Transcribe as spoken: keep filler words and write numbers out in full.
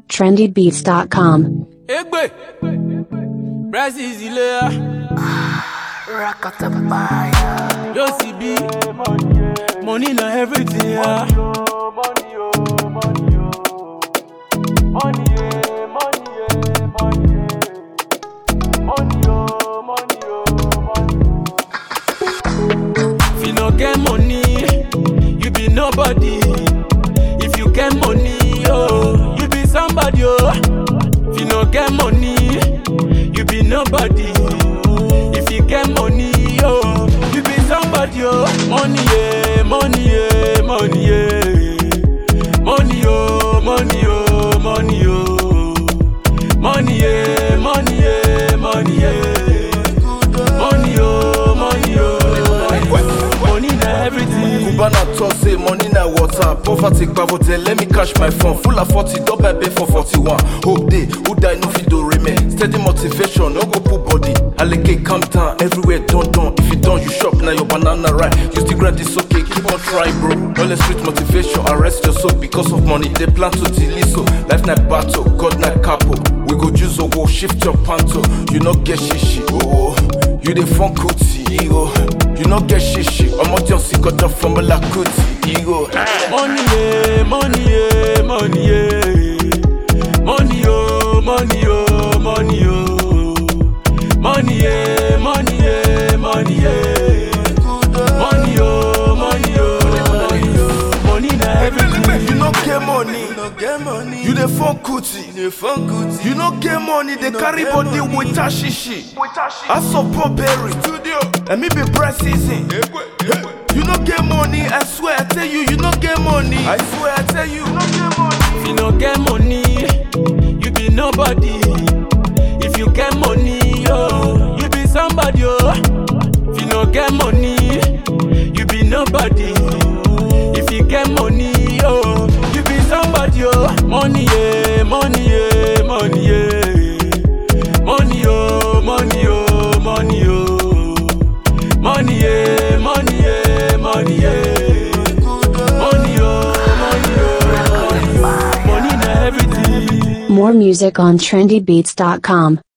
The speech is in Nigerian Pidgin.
trendy beats dot com. Egbe, Brazil ilé Rakatapaya. Yo C B, money na everything ya. If you no get money, you be nobody. If you get money, oh, you be somebody, oh. If you no get money, you be nobody. If you get money, oh, you be somebody, oh. Money, yeah, money, yeah, money, yeah. Money, oh, money, oh, money, oh. Money, yeah, money, yeah, money, yeah. Money, oh, money, oh. Money na everything. Cubana talk say money na water. Poverty pavote, let me cash my phone. Full of forty, double pay for forty-one. Hope day, who die no fit do remain. Steady motivation, no go put body. Allocate calm down, everywhere done done. If you done, you shop, now your banana right. Use the grant, it's okay, keep on trying, bro. All street motivation, arrest your soul because of money. They plan to delete so. Life na battle, God na capo. We go use a go shift your panto. You not get shishi, oh. You the fun cootie, ego. You not get shishi. I'm out your got up from a la cootie, ego. Money, yeah, money, yeah, money, yeah. Money, oh, money, oh, money, oh. Money, yeah, money, yeah, money, yeah. Money, oh, money, oh, money, oh. Money na everything. You no get money, you the fun cootie. You no get money, they carry body with shishi. I support Berry Studio, and me be press season. You no get money, I swear I tell you, you no get money. I swear I tell you, you no get money. If you no get money, you be nobody. If you get money, oh, you be somebody, oh. If you no get money, you be nobody. If you get money, oh, you be somebody, oh. Money, yeah, money, yeah, money, yeah. Money, oh, money, oh, money, oh. Money, yeah, money, yeah, money, yeah. Money, oh, money, oh, money, oh. Money na everything. More music on trendy beats dot com.